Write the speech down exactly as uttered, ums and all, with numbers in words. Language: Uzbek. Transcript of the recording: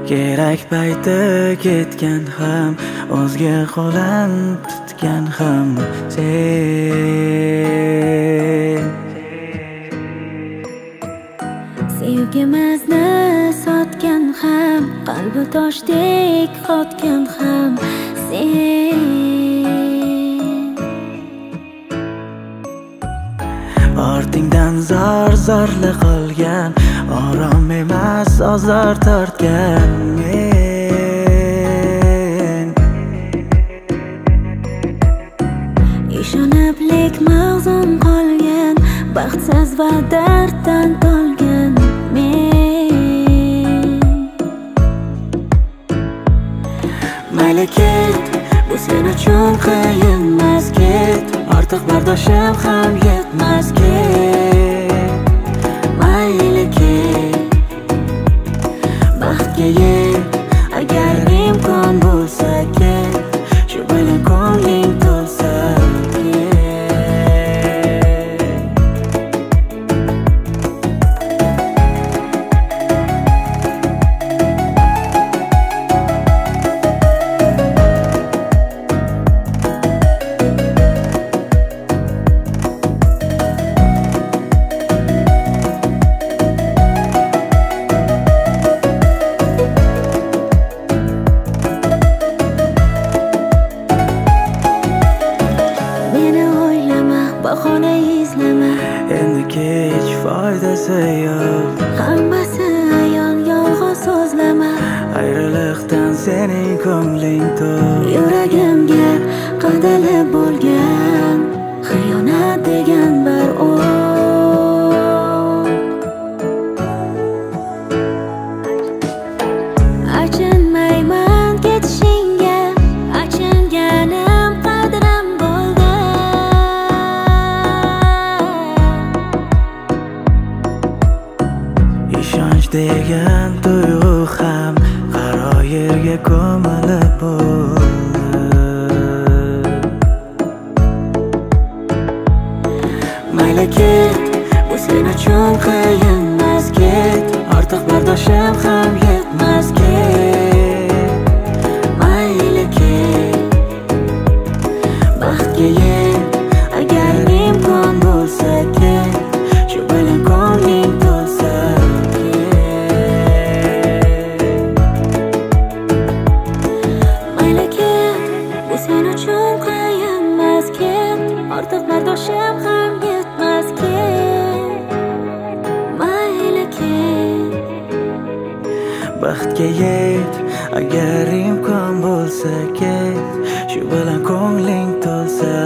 kerak payti ketgan ham, o'zga qo'lan tutgan ham sen. Sevgimizni sotgan ham, qalbi toshdek qotgan ham sen. Ortingdan zor-zorli qolgan, orom emas ozor tortgan men. Ishoniblik mag'zum qolgan, baxtsiz va darddan tolgan men. Mayli ket, bu sen uchun qiyinmas, ket, ortiq bardoshim ham yetmas, ket. Mayli ket, baxtga yet, agar imkon bo'lsa ket, shu bilan ko'ngling to'lsa ket. Bahona izlama, endi kech foydasi yo'q. Hammasi ayon, yolg'on so'zlama. Ayriliqdan sening ko'ngling to'q. Yuragimga qadalib bo'lgan xiyonat degan bir o'q. Achinmayman ketishingga, achinganim qadrim bo'ldi. Ishonch degan tuyg'u ham qaro yerga ko'milib bo'ldi. Mayli ket, bu sen uchun qiyinmas, ket, ortiq bardoshim ham yetmas, ket. Mayli ket, baxtga yet, agar imkon bo'lsa ket, shu bilan ko'ngling to'lsa. Ortiq bardoshim ham yetmas, ket. Mayli ket, baxtga yet, agar imkon bo'lsa ket, shu bilan ko'ngling to'lsa